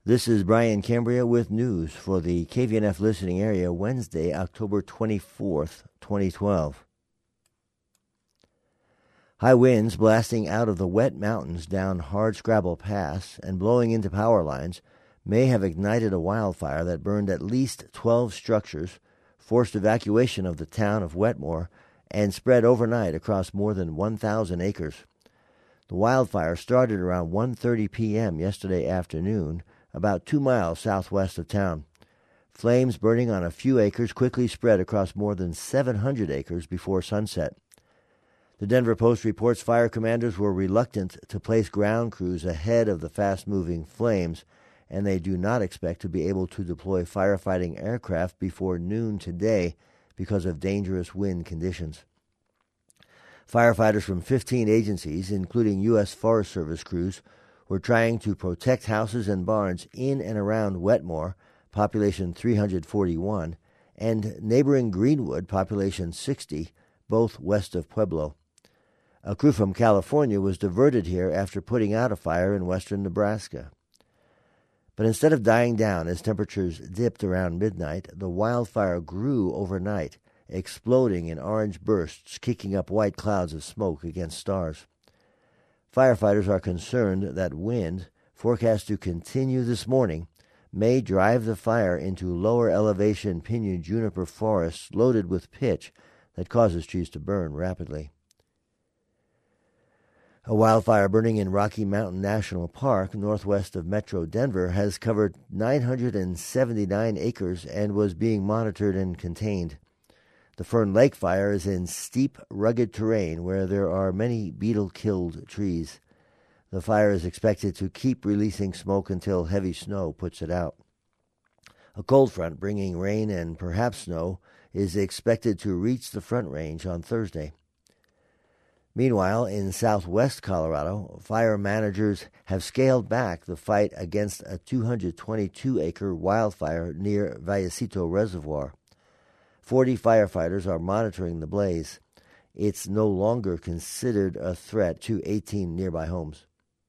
This is Brian Cambria with news for the KVNF listening area Wednesday, October 24th, 2012. High winds blasting out of the wet mountains down Hardscrabble Pass and blowing into power lines may have ignited a wildfire that burned at least 12 structures, forced evacuation of the town of Wetmore, and spread overnight across more than 1,000 acres. The wildfire started around 1:30 p.m. yesterday afternoon, about 2 miles southwest of town. Flames burning on a few acres quickly spread across more than 700 acres before sunset. The Denver Post reports fire commanders were reluctant to place ground crews ahead of the fast-moving flames, and they do not expect to be able to deploy firefighting aircraft before noon today because of dangerous wind conditions. Firefighters from 15 agencies, including U.S. Forest Service crews, were trying to protect houses and barns in and around Wetmore, population 341, and neighboring Greenwood, population 60, both west of Pueblo. A crew from California was diverted here after putting out a fire in western Nebraska. But instead of dying down as temperatures dipped around midnight, the wildfire grew overnight, exploding in orange bursts, kicking up white clouds of smoke against stars. Firefighters are concerned that wind, forecast to continue this morning, may drive the fire into lower elevation pinyon juniper forests loaded with pitch that causes trees to burn rapidly. A wildfire burning in Rocky Mountain National Park, northwest of Metro Denver, has covered 979 acres and was being monitored and contained. The Fern Lake fire is in steep, rugged terrain where there are many beetle-killed trees. The fire is expected to keep releasing smoke until heavy snow puts it out. A cold front bringing rain and perhaps snow is expected to reach the Front Range on Thursday. Meanwhile, in southwest Colorado, fire managers have scaled back the fight against a 222-acre wildfire near Vallecito Reservoir. 40 firefighters are monitoring the blaze. It's no longer considered a threat to 18 nearby homes.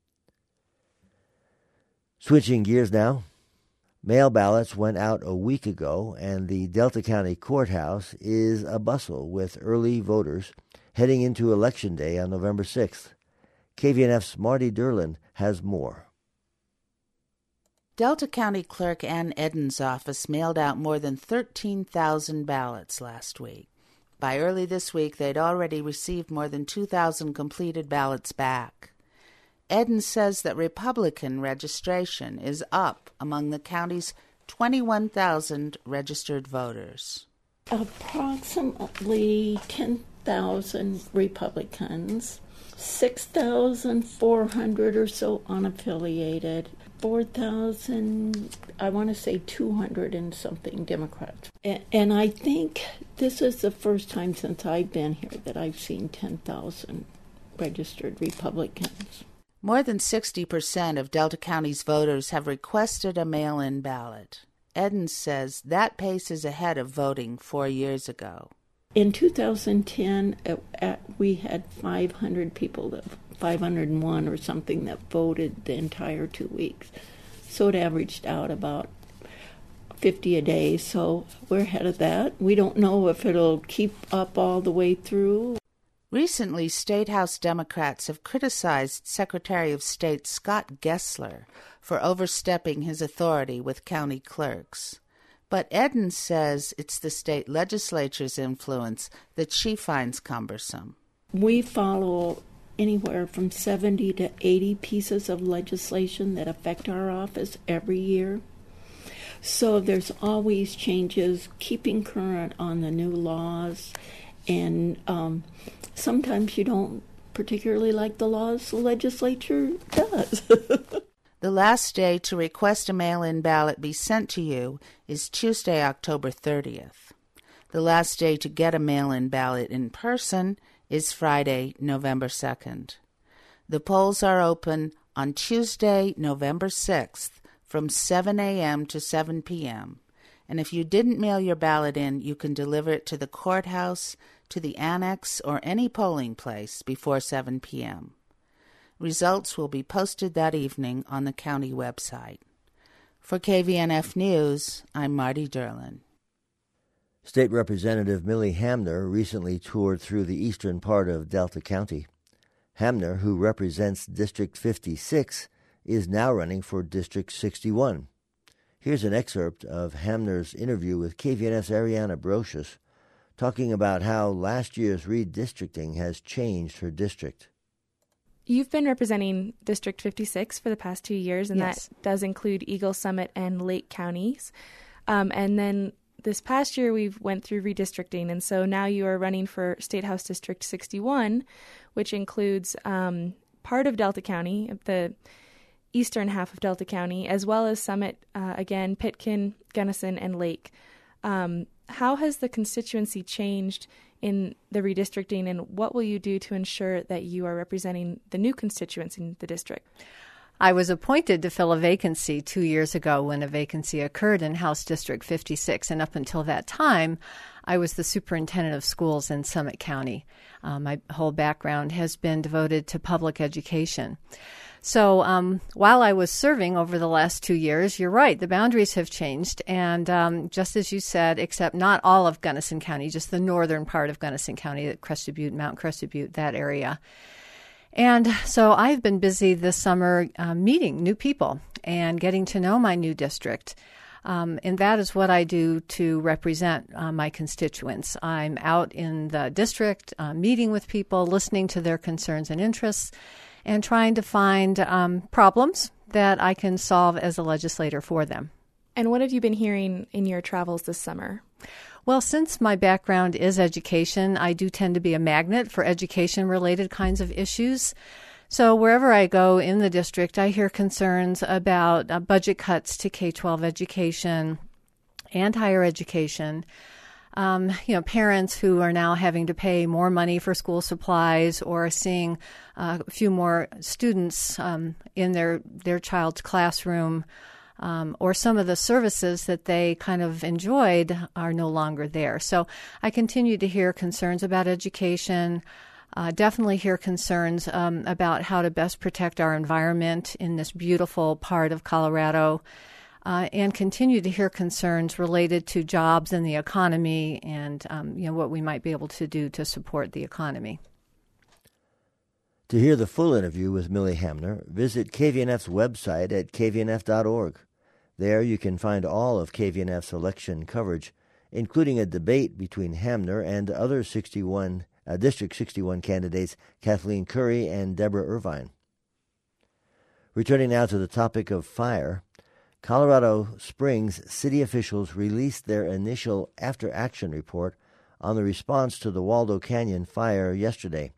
Switching gears now. Mail ballots went out a week ago, and the Delta County Courthouse is abustle with early voters heading into Election Day on November 6th. KVNF's Marty Derlin has more. Delta County Clerk Ann Eden's office mailed out more than 13,000 ballots last week. By early this week, they'd already received more than 2,000 completed ballots back. Eden says that Republican registration is up among the county's 21,000 registered voters. Approximately 10,000 Republicans, 6,400 or so unaffiliated, 4,000, I want to say 200 and something Democrats. And I think this is the first time since I've been here that I've seen 10,000 registered Republicans. More than 60% of Delta County's voters have requested a mail-in ballot. Eden says that pace is ahead of voting 4 years ago. In 2010, we had 500 people, 501 or something, that voted the entire 2 weeks. So it averaged out about 50 a day, so we're ahead of that. We don't know if it'll keep up all the way through. Recently, State House Democrats have criticized Secretary of State Scott Gessler for overstepping his authority with county clerks. But Eden says it's the state legislature's influence that she finds cumbersome. We follow anywhere from 70 to 80 pieces of legislation that affect our office every year. So there's always changes, keeping current on the new laws, and sometimes you don't particularly like the laws the legislature does. The last day to request a mail-in ballot be sent to you is Tuesday, October 30th. The last day to get a mail-in ballot in person is Friday, November 2nd. The polls are open on Tuesday, November 6th from 7 a.m. to 7 p.m. And if you didn't mail your ballot in, you can deliver it to the courthouse, to the annex, or any polling place before 7 p.m. Results will be posted that evening on the county website. For KVNF News, I'm Marty Derlin. State Representative Millie Hamner recently toured through the eastern part of Delta County. Hamner, who represents District 56, is now running for District 61. Here's an excerpt of Hamner's interview with KVNF's Ariana Brocious, talking about how last year's redistricting has changed her district. You've been representing District 56 for the past 2 years, and Yes. that does include Eagle, Summit, and Lake counties. And then this past year, we've went through redistricting, and so now you are running for State House District 61, which includes part of Delta County, the eastern half of Delta County, as well as Summit, again, Pitkin, Gunnison, and Lake. How has the constituency changed in the redistricting, and what will you do to ensure that you are representing the new constituents in the district? I was appointed to fill a vacancy 2 years ago when a vacancy occurred in House District 56, and up until that time, I was the superintendent of schools in Summit County. My whole background has been devoted to public education. So while I was serving over the last 2 years, you're right, the boundaries have changed. And just as you said, except not all of Gunnison County, just the northern part of Gunnison County, Crested Butte, Mount Crested Butte, that area. And so I've been busy this summer meeting new people and getting to know my new district. And that is what I do to represent my constituents. I'm out in the district, meeting with people, listening to their concerns and interests, and trying to find problems that I can solve as a legislator for them. And what have you been hearing in your travels this summer? Well, since my background is education, I do tend to be a magnet for education-related kinds of issues. So wherever I go in the district, I hear concerns about budget cuts to K-12 education and higher education. Parents who are now having to pay more money for school supplies or seeing a few more students in their child's classroom, or some of the services that they kind of enjoyed are no longer there. So I continue to hear concerns about education, definitely hear concerns about how to best protect our environment in this beautiful part of Colorado, and continue to hear concerns related to jobs and the economy and what we might be able to do to support the economy. To hear the full interview with Millie Hamner, visit KVNF's website at kvnf.org. There you can find all of KVNF's election coverage, including a debate between Hamner and other District 61 candidates Kathleen Curry and Deborah Irvine. Returning now to the topic of fire, Colorado Springs city officials released their initial after-action report on the response to the Waldo Canyon fire yesterday.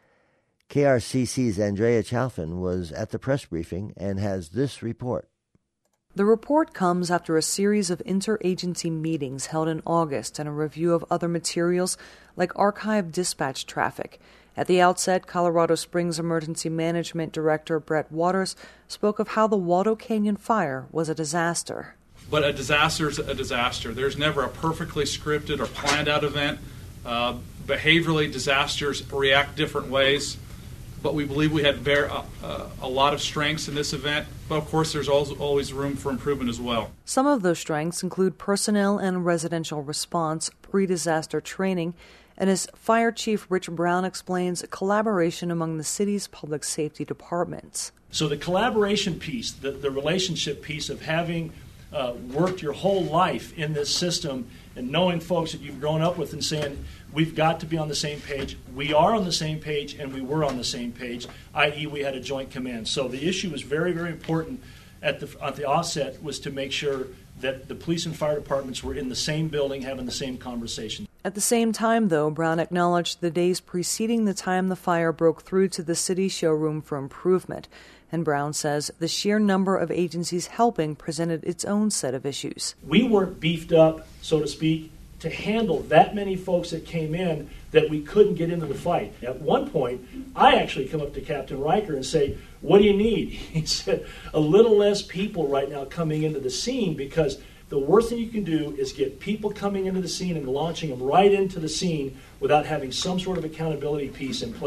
KRCC's Andrea Chalfin was at the press briefing and has this report. The report comes after a series of interagency meetings held in August and a review of other materials like archive dispatch traffic. At the outset, Colorado Springs Emergency Management Director Brett Waters spoke of how the Waldo Canyon fire was a disaster. But a disaster is a disaster. There's never a perfectly scripted or planned out event. Behaviorally, disasters react different ways. But we believe we had a lot of strengths in this event. But of course, there's always room for improvement as well. Some of those strengths include personnel and residential response, pre-disaster training, and as Fire Chief Rich Brown explains, collaboration among the city's public safety departments. So the collaboration piece, the relationship piece of having worked your whole life in this system and knowing folks that you've grown up with and saying, we've got to be on the same page. We are on the same page, and we were on the same page, i.e. we had a joint command. So the issue was very, very important at the offset was to make sure that the police and fire departments were in the same building having the same conversation. At the same time, though, Brown acknowledged the days preceding the time the fire broke through to the city showroom for improvement. And Brown says the sheer number of agencies helping presented its own set of issues. We weren't beefed up, so to speak, to handle that many folks that came in that we couldn't get into the fight. At one point, I actually come up to Captain Riker and say, what do you need? He said, a little less people right now coming into the scene, because the worst thing you can do is get people coming into the scene and launching them right into the scene without having some sort of accountability piece in place.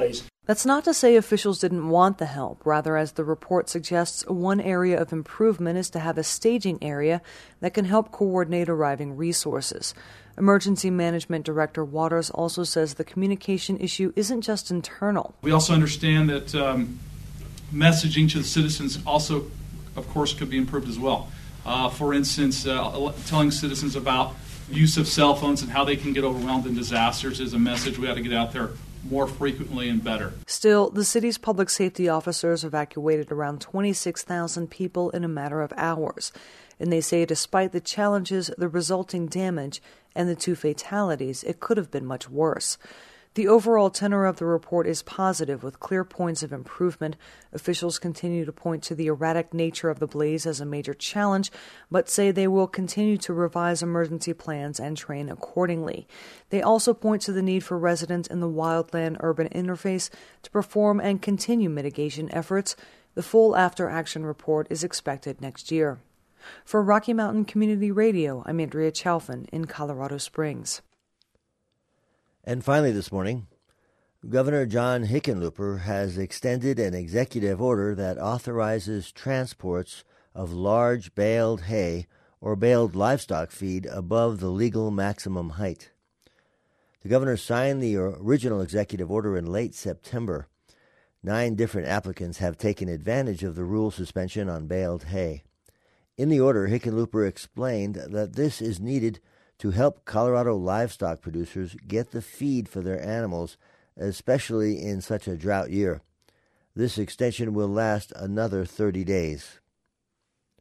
That's not to say officials didn't want the help. Rather, as the report suggests, one area of improvement is to have a staging area that can help coordinate arriving resources. Emergency Management Director Waters also says the communication issue isn't just internal. We also understand that messaging to the citizens also, of course, could be improved as well. For instance, telling citizens about use of cell phones and how they can get overwhelmed in disasters is a message we ought to get out there more frequently and better. Still, the city's public safety officers evacuated around 26,000 people in a matter of hours. And they say despite the challenges, the resulting damage, and the 2 fatalities, it could have been much worse. The overall tenor of the report is positive, with clear points of improvement. Officials continue to point to the erratic nature of the blaze as a major challenge, but say they will continue to revise emergency plans and train accordingly. They also point to the need for residents in the wildland-urban interface to perform and continue mitigation efforts. The full after-action report is expected next year. For Rocky Mountain Community Radio, I'm Andrea Chalfin in Colorado Springs. And finally this morning, Governor John Hickenlooper has extended an executive order that authorizes transports of large baled hay or baled livestock feed above the legal maximum height. The governor signed the original executive order in late September. 9 different applicants have taken advantage of the rule suspension on baled hay. In the order, Hickenlooper explained that this is needed to help Colorado livestock producers get the feed for their animals, especially in such a drought year. This extension will last another 30 days.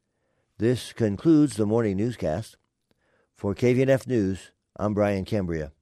This concludes the morning newscast. For KVNF News, I'm Brian Cambria.